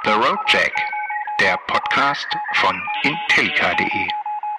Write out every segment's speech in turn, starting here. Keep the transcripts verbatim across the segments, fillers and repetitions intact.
The Road Jack, der Podcast von Intellica punkt de.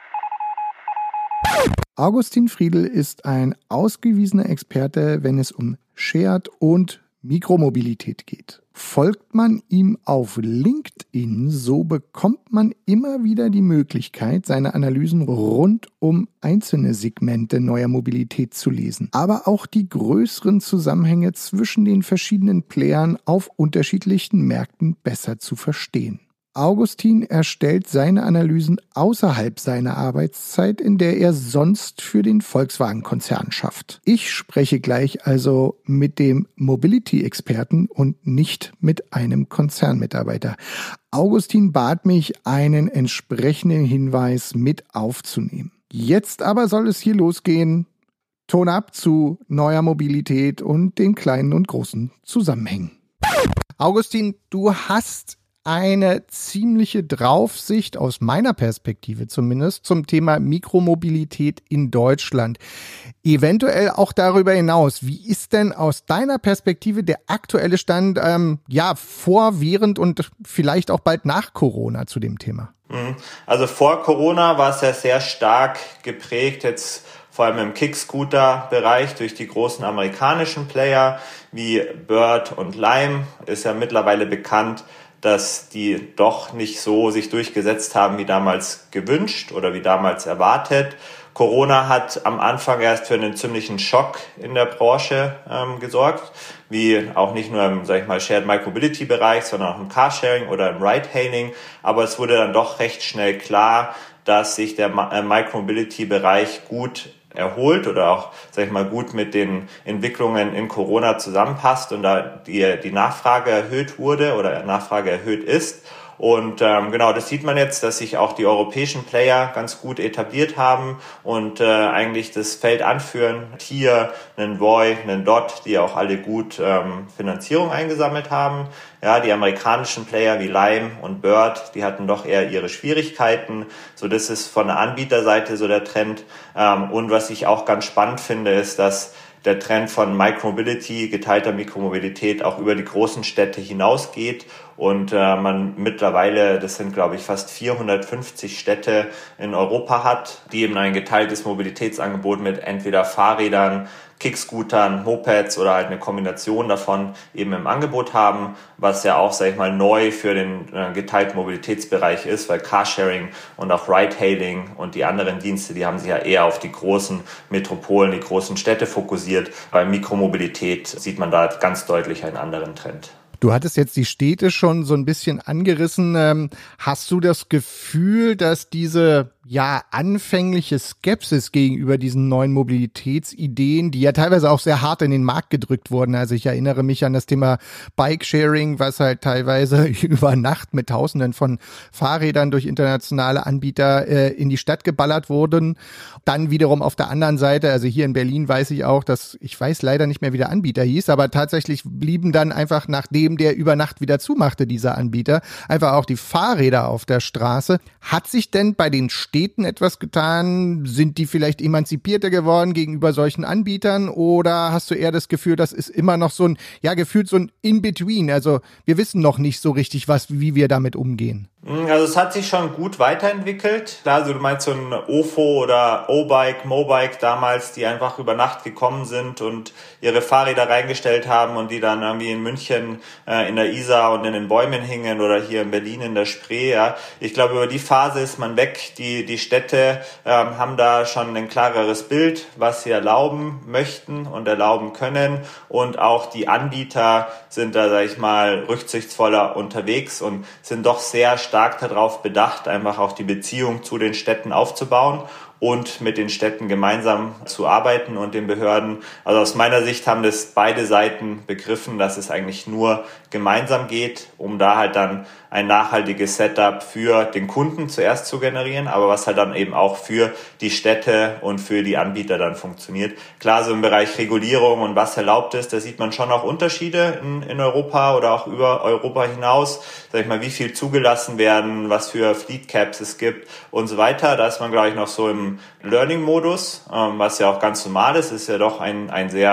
Augustin Friedl ist ein ausgewiesener Experte, wenn es um Shared und Mikromobilität geht. Folgt man ihm auf LinkedIn, so bekommt man immer wieder die Möglichkeit, seine Analysen rund um einzelne Segmente neuer Mobilität zu lesen, aber auch die größeren Zusammenhänge zwischen den verschiedenen Playern auf unterschiedlichen Märkten besser zu verstehen. Augustin erstellt seine Analysen außerhalb seiner Arbeitszeit, in der er sonst für den Volkswagen-Konzern schafft. Ich spreche gleich also mit dem Mobility-Experten und nicht mit einem Konzernmitarbeiter. Augustin bat mich, einen entsprechenden Hinweis mit aufzunehmen. Jetzt aber soll es hier losgehen. Ton ab zu neuer Mobilität und den kleinen und großen Zusammenhängen. Augustin, du hast eine ziemliche Draufsicht, aus meiner Perspektive zumindest, zum Thema Mikromobilität in Deutschland. Eventuell auch darüber hinaus. Wie ist denn aus deiner Perspektive der aktuelle Stand, ähm, ja, vor, während und vielleicht auch bald nach Corona zu dem Thema? Also vor Corona war es ja sehr stark geprägt, jetzt vor allem im Kick-Scooter-Bereich durch die großen amerikanischen Player wie Bird und Lime. Ist ja mittlerweile bekannt, dass die doch nicht so sich durchgesetzt haben wie damals gewünscht oder wie damals erwartet. Corona hat am Anfang erst für einen ziemlichen Schock in der Branche ähm, gesorgt, wie auch nicht nur im, sag ich mal, Shared Micromobility Bereich, sondern auch im Carsharing oder im Ride-Hailing. Aber es wurde dann doch recht schnell klar, dass sich der äh, Micromobility Bereich gut erholt oder auch, sag ich mal, gut mit den Entwicklungen in Corona zusammenpasst und da die, die Nachfrage erhöht wurde oder Nachfrage erhöht ist. Und ähm, genau, das sieht man jetzt, dass sich auch die europäischen Player ganz gut etabliert haben und äh, eigentlich das Feld anführen. Hier einen Voy, einen Dot, die auch alle gut ähm, Finanzierung eingesammelt haben. Ja, die amerikanischen Player wie Lime und Bird, die hatten doch eher ihre Schwierigkeiten. So, das ist von der Anbieterseite so der Trend. Ähm, und was ich auch ganz spannend finde, ist, dass der Trend von Micromobility, geteilter Mikromobilität auch über die großen Städte hinausgeht und äh, man mittlerweile, das sind glaube ich fast vierhundertfünfzig Städte in Europa hat, die eben ein geteiltes Mobilitätsangebot mit entweder Fahrrädern, Kickscootern, Mopeds oder halt eine Kombination davon eben im Angebot haben, was ja auch, sag ich mal, neu für den äh, geteilten Mobilitätsbereich ist, weil Carsharing und auch Ride-Hailing und die anderen Dienste, die haben sich ja eher auf die großen Metropolen, die großen Städte fokussiert. Bei Mikromobilität sieht man da ganz deutlich einen anderen Trend. Du hattest jetzt die Städte schon so ein bisschen angerissen. Ähm, hast du das Gefühl, dass diese ja anfängliche Skepsis gegenüber diesen neuen Mobilitätsideen, die ja teilweise auch sehr hart in den Markt gedrückt wurden, also ich erinnere mich an das Thema Bike-Sharing, was halt teilweise über Nacht mit Tausenden von Fahrrädern durch internationale Anbieter äh, in die Stadt geballert wurden. Dann wiederum auf der anderen Seite, also hier in Berlin weiß ich auch, dass, ich weiß leider nicht mehr, wie der Anbieter hieß, aber tatsächlich blieben dann einfach, nachdem der über Nacht wieder zumachte, dieser Anbieter, einfach auch die Fahrräder auf der Straße. Hat sich denn bei den Städten etwas getan? Sind die vielleicht emanzipierter geworden gegenüber solchen Anbietern oder hast du eher das Gefühl, das ist immer noch so ein, ja, gefühlt so ein In-Between? Also wir wissen noch nicht so richtig, was, wie wir damit umgehen. Also es hat sich schon gut weiterentwickelt. Also du meinst so ein O F O oder O-Bike, Mobike damals, die einfach über Nacht gekommen sind und ihre Fahrräder reingestellt haben und die dann irgendwie in München äh, in der Isar und in den Bäumen hingen oder hier in Berlin in der Spree. Ja. Ich glaube, über die Phase ist man weg. Die, die Städte ähm, haben da schon ein klareres Bild, was sie erlauben möchten und erlauben können. Und auch die Anbieter sind da, sag ich mal, rücksichtsvoller unterwegs und sind doch sehr stark darauf bedacht, einfach auch die Beziehung zu den Städten aufzubauen und mit den Städten gemeinsam zu arbeiten und den Behörden. Also aus meiner Sicht haben das beide Seiten begriffen, dass es eigentlich nur gemeinsam geht, um da halt dann ein nachhaltiges Setup für den Kunden zuerst zu generieren, aber was halt dann eben auch für die Städte und für die Anbieter dann funktioniert. Klar, so im Bereich Regulierung und was erlaubt ist, da sieht man schon auch Unterschiede in, in Europa oder auch über Europa hinaus. Sag ich mal, wie viel zugelassen werden, was für Fleet Caps es gibt und so weiter. Da ist man, glaube ich, noch so im Learning-Modus, ähm, was ja auch ganz normal ist. Es ist ja doch ein, ein sehr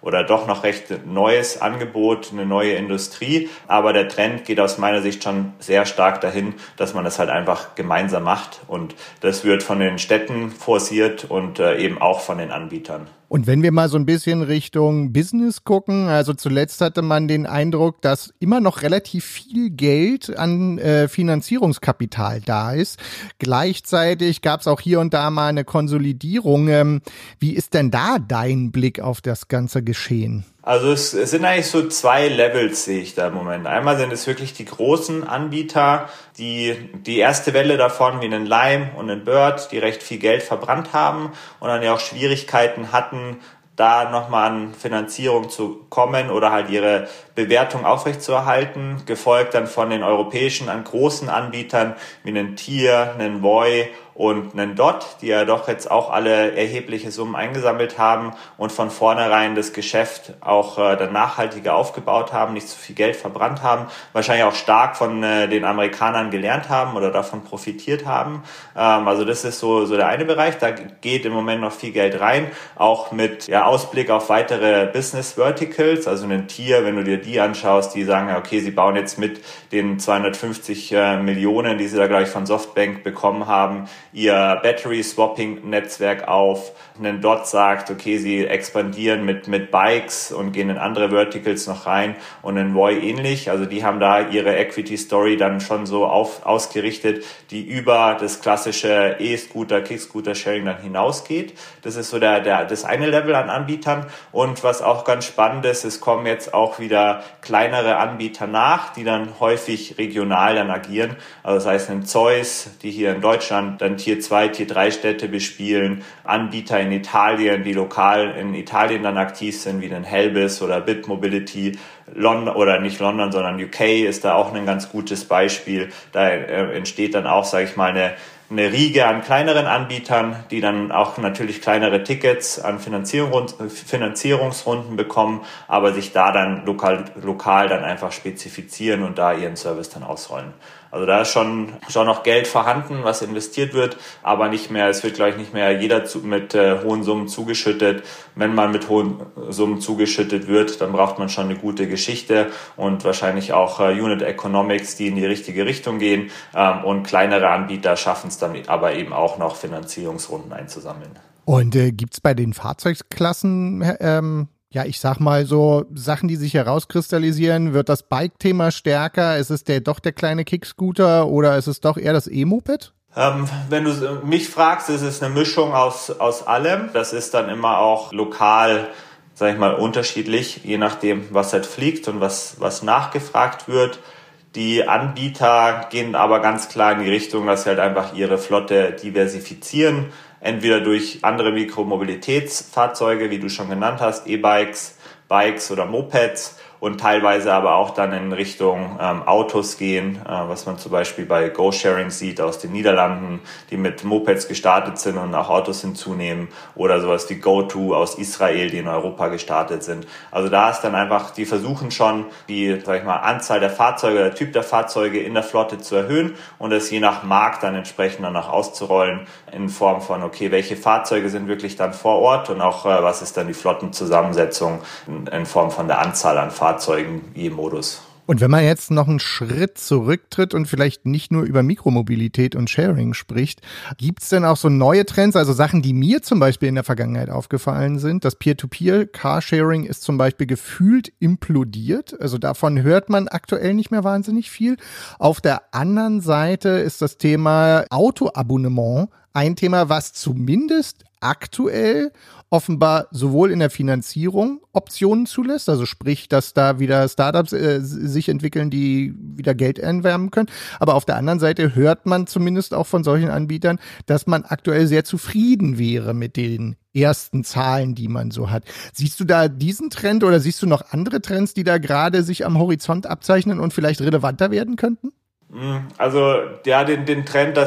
oder doch noch recht neues Angebot, eine neue Industrie. Aber der Trend geht aus meiner Sicht schon sehr stark dahin, dass man das halt einfach gemeinsam macht. Und das wird von den Städten forciert und äh, eben auch von den Anbietern. Und wenn wir mal so ein bisschen Richtung Business gucken, also zuletzt hatte man den Eindruck, dass immer noch relativ viel Geld an äh, Finanzierungskapital da ist. Gleichzeitig gab es auch hier und da mal eine Konsolidierung. Ähm, wie ist denn da dein Blick auf das ganze Geschehen? Also es, es sind eigentlich so zwei Levels, sehe ich da im Moment. Einmal sind es wirklich die großen Anbieter, die die erste Welle davon, wie einen Lime und einen Bird, die recht viel Geld verbrannt haben und dann ja auch Schwierigkeiten hatten, da nochmal an Finanzierung zu kommen oder halt ihre Bewertung aufrechtzuerhalten, gefolgt dann von den europäischen an großen Anbietern wie einen Tier, einen Voi und einen Dot, die ja doch jetzt auch alle erhebliche Summen eingesammelt haben und von vornherein das Geschäft auch äh, dann nachhaltiger aufgebaut haben, nicht zu viel Geld verbrannt haben, wahrscheinlich auch stark von äh, den Amerikanern gelernt haben oder davon profitiert haben. Ähm, also das ist so so der eine Bereich, da geht im Moment noch viel Geld rein, auch mit ja, Ausblick auf weitere Business Verticals, also ein Tier, wenn du dir die anschaust, die sagen, okay, sie bauen jetzt mit den zweihundertfünfzig äh, Millionen, die sie da gleich von Softbank bekommen haben, ihr Battery-Swapping-Netzwerk auf. Ein Dot sagt, okay, sie expandieren mit mit Bikes und gehen in andere Verticals noch rein und ein Voi ähnlich. Also die haben da ihre Equity-Story dann schon so auf, ausgerichtet, die über das klassische E-Scooter, Kick-Scooter-Sharing dann hinausgeht. Das ist so der, der das eine Level an Anbietern. Und was auch ganz spannend ist, es kommen jetzt auch wieder kleinere Anbieter nach, die dann häufig regional dann agieren. Also das heißt ein Zeus, die hier in Deutschland dann Tier zwei, Tier drei Städte bespielen, Anbieter in Italien, die lokal in Italien dann aktiv sind, wie ein Helbis oder Bitmobility. London oder nicht London, sondern U K ist da auch ein ganz gutes Beispiel. Da äh, entsteht dann auch, sage ich mal, eine eine Riege an kleineren Anbietern, die dann auch natürlich kleinere Tickets an Finanzierung, Finanzierungsrunden bekommen, aber sich da dann lokal, lokal dann einfach spezifizieren und da ihren Service dann ausrollen. Also da ist schon schon noch Geld vorhanden, was investiert wird, aber nicht mehr, es wird, glaube ich, nicht mehr jeder zu, mit äh, hohen Summen zugeschüttet. Wenn man mit hohen Summen zugeschüttet wird, dann braucht man schon eine gute Geschichte und wahrscheinlich auch äh, Unit Economics, die in die richtige Richtung gehen. Ähm, und kleinere Anbieter schaffen es dann aber eben auch noch, Finanzierungsrunden einzusammeln. Und äh, gibt es bei den Fahrzeugklassen ähm ja, ich sag mal so Sachen, die sich herauskristallisieren, wird das Bike-Thema stärker? Ist es der doch der kleine Kickscooter oder ist es doch eher das E-Moped? Ähm, wenn du mich fragst, ist es eine Mischung aus aus allem. Das ist dann immer auch lokal, sag ich mal, unterschiedlich, je nachdem, was halt fliegt und was was nachgefragt wird. Die Anbieter gehen aber ganz klar in die Richtung, dass sie halt einfach ihre Flotte diversifizieren. Entweder durch andere Mikromobilitätsfahrzeuge, wie du schon genannt hast, E-Bikes, Bikes oder Mopeds und teilweise aber auch dann in Richtung ähm, Autos gehen, äh, was man zum Beispiel bei GoSharing sieht aus den Niederlanden, die mit Mopeds gestartet sind und auch Autos hinzunehmen oder sowas wie GoTo aus Israel, die in Europa gestartet sind. Also da ist dann einfach, die versuchen schon die, sag ich mal, Anzahl der Fahrzeuge, der Typ der Fahrzeuge in der Flotte zu erhöhen und es je nach Markt dann entsprechend dann auch auszurollen in Form von, okay, welche Fahrzeuge sind wirklich dann vor Ort und auch äh, was ist dann die Flottenzusammensetzung in, in Form von der Anzahl an Fahrzeugen. Fahrzeugen je Modus. Und wenn man jetzt noch einen Schritt zurücktritt und vielleicht nicht nur über Mikromobilität und Sharing spricht, gibt es denn auch so neue Trends, also Sachen, die mir zum Beispiel in der Vergangenheit aufgefallen sind? Das Peer-to-Peer-Carsharing ist zum Beispiel gefühlt implodiert. Also davon hört man aktuell nicht mehr wahnsinnig viel. Auf der anderen Seite ist das Thema Autoabonnement ein Thema, was zumindest aktuell offenbar sowohl in der Finanzierung Optionen zulässt, also sprich, dass da wieder Startups äh, sich entwickeln, die wieder Geld erwärmen können. Aber auf der anderen Seite hört man zumindest auch von solchen Anbietern, dass man aktuell sehr zufrieden wäre mit den ersten Zahlen, die man so hat. Siehst du da diesen Trend oder siehst du noch andere Trends, die da gerade sich am Horizont abzeichnen und vielleicht relevanter werden könnten? Also ja, den, den Trend, dass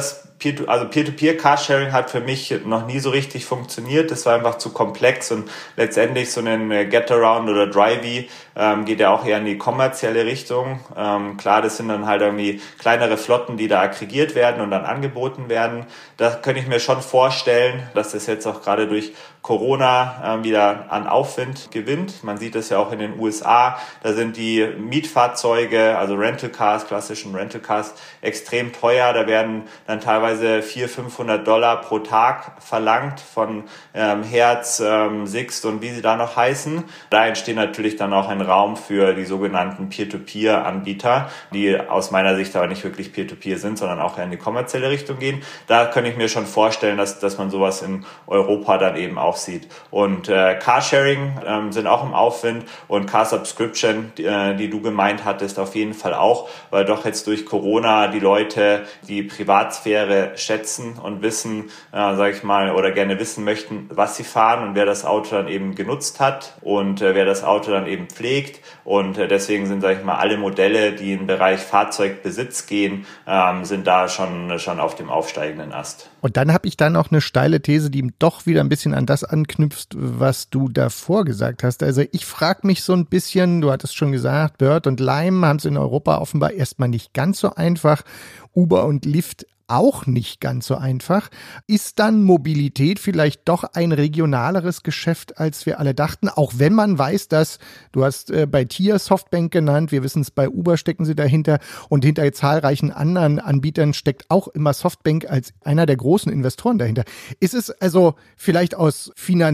Peer-to- also Peer-to-Peer-Carsharing hat für mich noch nie so richtig funktioniert. Das war einfach zu komplex und letztendlich so ein Get-Around oder Drivey ähm, geht ja auch eher in die kommerzielle Richtung. Ähm, klar, das sind dann halt irgendwie kleinere Flotten, die da aggregiert werden und dann angeboten werden. Da könnte ich mir schon vorstellen, dass das jetzt auch gerade durch Corona äh, wieder an Aufwind gewinnt. Man sieht das ja auch in den U S A. Da sind die Mietfahrzeuge, also Rental Cars, klassischen Rental Cars, extrem teuer. Da werden dann teilweise vierhundert, fünfhundert Dollar pro Tag verlangt von ähm, Hertz, ähm, Sixt und wie sie da noch heißen. Da entsteht natürlich dann auch ein Raum für die sogenannten Peer-to-Peer-Anbieter, die aus meiner Sicht aber nicht wirklich Peer-to-Peer sind, sondern auch in die kommerzielle Richtung gehen. Da könnte ich mir schon vorstellen, dass, dass man sowas in Europa dann eben auch sieht. Und äh, Carsharing ähm, sind auch im Aufwind und Car Subscription, die, äh, die du gemeint hattest, auf jeden Fall auch, weil doch jetzt durch Corona die Leute die Privatsphäre schätzen und wissen, äh, sage ich mal, oder gerne wissen möchten, was sie fahren und wer das Auto dann eben genutzt hat und äh, wer das Auto dann eben pflegt. Und äh, deswegen sind, sage ich mal, alle Modelle, die im Bereich Fahrzeugbesitz gehen, ähm, sind da schon, schon auf dem aufsteigenden Ast. Und dann habe ich dann noch eine steile These, die doch wieder ein bisschen an das anknüpft, was du davor gesagt hast. Also ich frage mich so ein bisschen, du hattest schon gesagt, Bird und Lime haben es in Europa offenbar erstmal nicht ganz so einfach. Uber und Lyft auch nicht ganz so einfach. Ist dann Mobilität vielleicht doch ein regionaleres Geschäft, als wir alle dachten? Auch wenn man weiß, dass, du hast äh, bei Tier Softbank genannt, wir wissen es, bei Uber stecken sie dahinter und hinter zahlreichen anderen Anbietern steckt auch immer Softbank als einer der großen Investoren dahinter. Ist es also vielleicht aus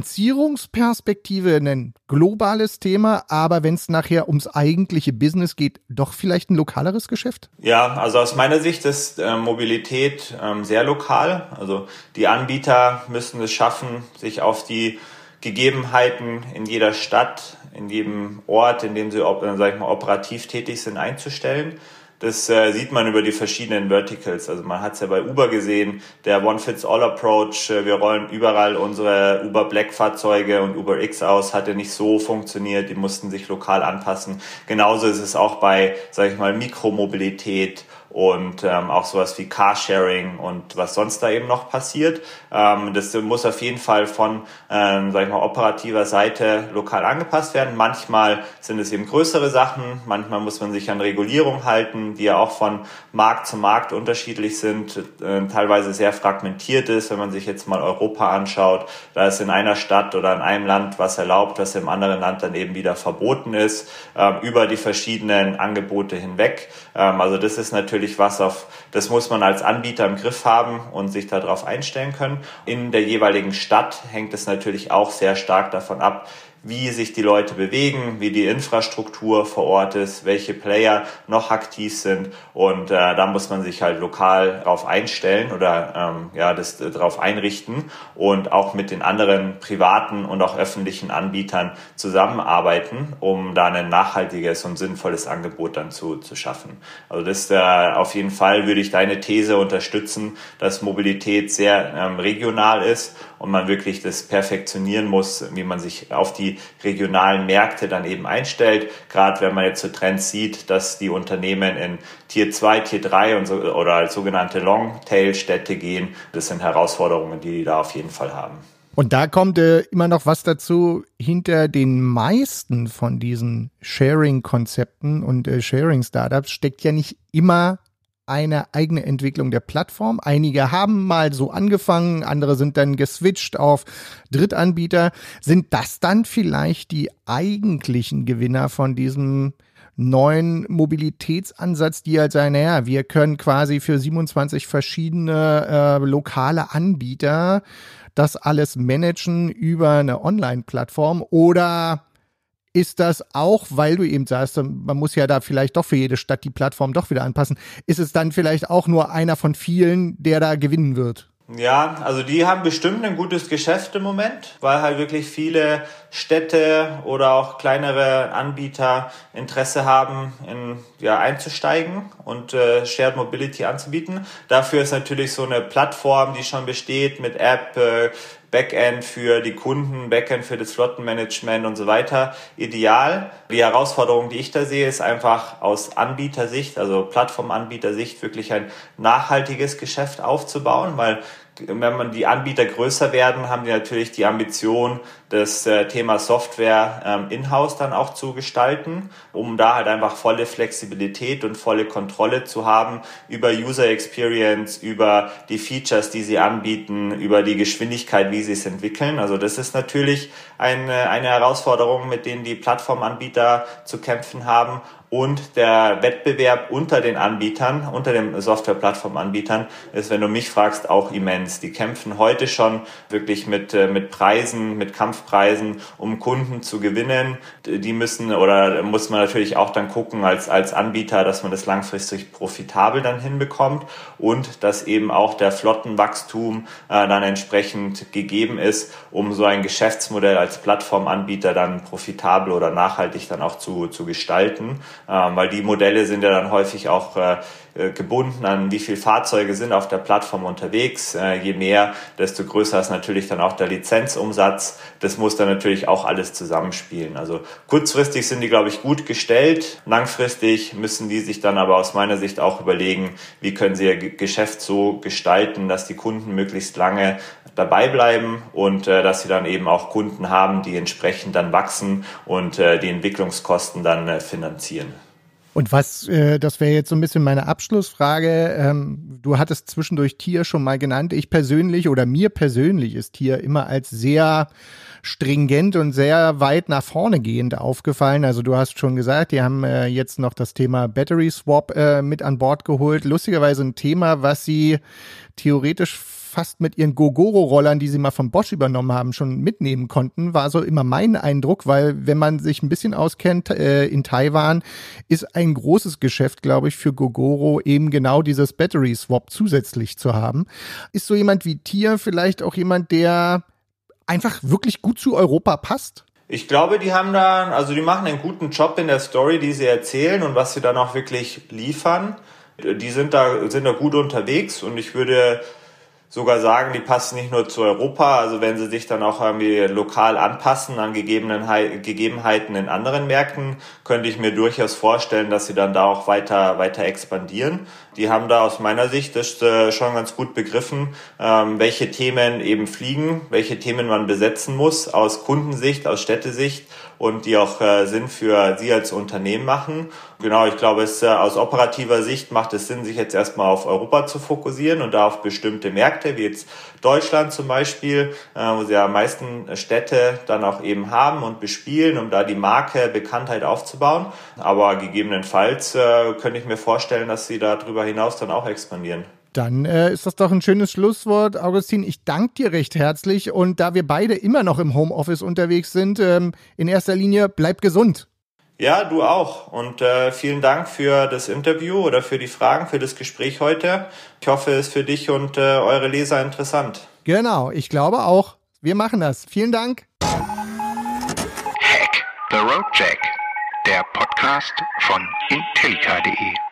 Finanzierungsperspektive ein globales Thema, aber wenn es nachher ums eigentliche Business geht, doch vielleicht ein lokaleres Geschäft? Ja, also aus meiner Sicht ist äh, Mobilität ähm, sehr lokal. Also die Anbieter müssen es schaffen, sich auf die Gegebenheiten in jeder Stadt, in jedem Ort, in dem sie äh, sag ich mal, operativ tätig sind, einzustellen. Das äh, sieht man über die verschiedenen Verticals. Also man hat es ja bei Uber gesehen, der One-Fits-All-Approach. Äh, wir rollen überall unsere Uber Black-Fahrzeuge und Uber X aus, hatte nicht so funktioniert. Die mussten sich lokal anpassen. Genauso ist es auch bei, sage ich mal, Mikromobilität und ähm, auch sowas wie Carsharing und was sonst da eben noch passiert. Ähm, das muss auf jeden Fall von, ähm, sag ich mal, operativer Seite lokal angepasst werden. Manchmal sind es eben größere Sachen, manchmal muss man sich an Regulierung halten, die ja auch von Markt zu Markt unterschiedlich sind, äh, teilweise sehr fragmentiert ist. Wenn man sich jetzt mal Europa anschaut, da ist in einer Stadt oder in einem Land was erlaubt, was im anderen Land dann eben wieder verboten ist, ähm, über die verschiedenen Angebote hinweg. Ähm, also das ist natürlich was auf, das muss man als Anbieter im Griff haben und sich darauf einstellen können. In der jeweiligen Stadt hängt es natürlich auch sehr stark davon ab, wie sich die Leute bewegen, wie die Infrastruktur vor Ort ist, welche Player noch aktiv sind und äh, da muss man sich halt lokal darauf einstellen oder ähm, ja das äh, darauf einrichten und auch mit den anderen privaten und auch öffentlichen Anbietern zusammenarbeiten, um da ein nachhaltiges und sinnvolles Angebot dann zu, zu schaffen. Also das äh, auf jeden Fall würde ich deine These unterstützen, dass Mobilität sehr ähm, regional ist und man wirklich das perfektionieren muss, wie man sich auf die regionalen Märkte dann eben einstellt. Gerade wenn man jetzt so Trends sieht, dass die Unternehmen in Tier zwei, Tier drei und so, oder als sogenannte Longtail-Städte gehen. Das sind Herausforderungen, die die da auf jeden Fall haben. Und da kommt äh, immer noch was dazu, hinter den meisten von diesen Sharing-Konzepten und äh, Sharing-Startups steckt ja nicht immer eine eigene Entwicklung der Plattform. Einige haben mal so angefangen, andere sind dann geswitcht auf Drittanbieter. Sind das dann vielleicht die eigentlichen Gewinner von diesem neuen Mobilitätsansatz, die halt sagen, naja, wir können quasi für siebenundzwanzig verschiedene äh, lokale Anbieter das alles managen über eine Online-Plattform? Oder ist das auch, weil du eben sagst, man muss ja da vielleicht doch für jede Stadt die Plattform doch wieder anpassen, ist es dann vielleicht auch nur einer von vielen, der da gewinnen wird? Ja, also die haben bestimmt ein gutes Geschäft im Moment, weil halt wirklich viele Städte oder auch kleinere Anbieter Interesse haben, in, ja, einzusteigen und äh, Shared Mobility anzubieten. Dafür ist natürlich so eine Plattform, die schon besteht mit App, äh, Backend für die Kunden, Backend für das Flottenmanagement und so weiter ideal. Die Herausforderung, die ich da sehe, ist einfach aus Anbietersicht, also Plattformanbietersicht, wirklich ein nachhaltiges Geschäft aufzubauen, weil wenn man die Anbieter größer werden, haben die natürlich die Ambition, das äh, Thema Software ähm, in-house dann auch zu gestalten, um da halt einfach volle Flexibilität und volle Kontrolle zu haben über User Experience, über die Features, die sie anbieten, über die Geschwindigkeit, wie sie es entwickeln. Also das ist natürlich eine, eine Herausforderung, mit denen die Plattformanbieter zu kämpfen haben. Und der Wettbewerb unter den Anbietern, unter den Software-Plattform-Anbietern ist, wenn du mich fragst, auch immens. Die kämpfen heute schon wirklich mit, mit Preisen, mit Kampfpreisen, um Kunden zu gewinnen. Die müssen, oder muss man natürlich auch dann gucken als, als Anbieter, dass man das langfristig profitabel dann hinbekommt und dass eben auch der Flottenwachstum äh, dann entsprechend gegeben ist, um so ein Geschäftsmodell als Plattformanbieter dann profitabel oder nachhaltig dann auch zu, zu gestalten. Ähm, weil die Modelle sind ja dann häufig auch äh, gebunden an, wie viele Fahrzeuge sind auf der Plattform unterwegs. Äh, je mehr, desto größer ist natürlich dann auch der Lizenzumsatz. Das muss dann natürlich auch alles zusammenspielen. Also kurzfristig sind die, glaube ich, gut gestellt. Langfristig müssen die sich dann aber aus meiner Sicht auch überlegen, wie können sie ihr Geschäft so gestalten, dass die Kunden möglichst lange dabei bleiben und äh, dass sie dann eben auch Kunden haben, die entsprechend dann wachsen und äh, die Entwicklungskosten dann äh, finanzieren. Und was, äh, das wäre jetzt so ein bisschen meine Abschlussfrage, ähm, du hattest zwischendurch Tier schon mal genannt. Ich persönlich oder mir persönlich ist Tier immer als sehr stringent und sehr weit nach vorne gehend aufgefallen. Also du hast schon gesagt, die haben äh, jetzt noch das Thema Battery Swap äh, mit an Bord geholt. Lustigerweise ein Thema, was sie theoretisch fast mit ihren Gogoro-Rollern, die sie mal von Bosch übernommen haben, schon mitnehmen konnten, war so immer mein Eindruck, weil wenn man sich ein bisschen auskennt, äh, in Taiwan ist ein großes Geschäft, glaube ich, für Gogoro eben genau dieses Battery Swap zusätzlich zu haben. Ist so jemand wie Tier vielleicht auch jemand, der einfach wirklich gut zu Europa passt? Ich glaube, die haben da, also die machen einen guten Job in der Story, die sie erzählen und was sie dann auch wirklich liefern. Die sind da, sind da gut unterwegs und ich würde sogar sagen, die passen nicht nur zu Europa, also wenn sie sich dann auch irgendwie lokal anpassen an gegebenen Gegebenheiten in anderen Märkten, könnte ich mir durchaus vorstellen, dass sie dann da auch weiter weiter expandieren. Die haben da aus meiner Sicht das äh, schon ganz gut begriffen, ähm, welche Themen eben fliegen, welche Themen man besetzen muss aus Kundensicht, aus Städtesicht und die auch äh, Sinn für sie als Unternehmen machen. Genau, ich glaube, es äh, aus operativer Sicht macht es Sinn, sich jetzt erstmal auf Europa zu fokussieren und da auf bestimmte Märkte, wie jetzt Deutschland zum Beispiel, äh, wo sie ja am meisten Städte dann auch eben haben und bespielen, um da die Marke, Bekanntheit aufzubauen. Aber gegebenenfalls äh, könnte ich mir vorstellen, dass sie da drüber hinaus dann auch expandieren. Dann äh, ist das doch ein schönes Schlusswort. Augustin, ich danke dir recht herzlich. Und da wir beide immer noch im Homeoffice unterwegs sind, ähm, in erster Linie, bleib gesund. Ja, du auch. Und äh, vielen Dank für das Interview oder für die Fragen, für das Gespräch heute. Ich hoffe, es ist für dich und äh, eure Leser interessant. Genau, ich glaube auch. Wir machen das. Vielen Dank. Hack the Road Jack, der Podcast von Intellica punkt de.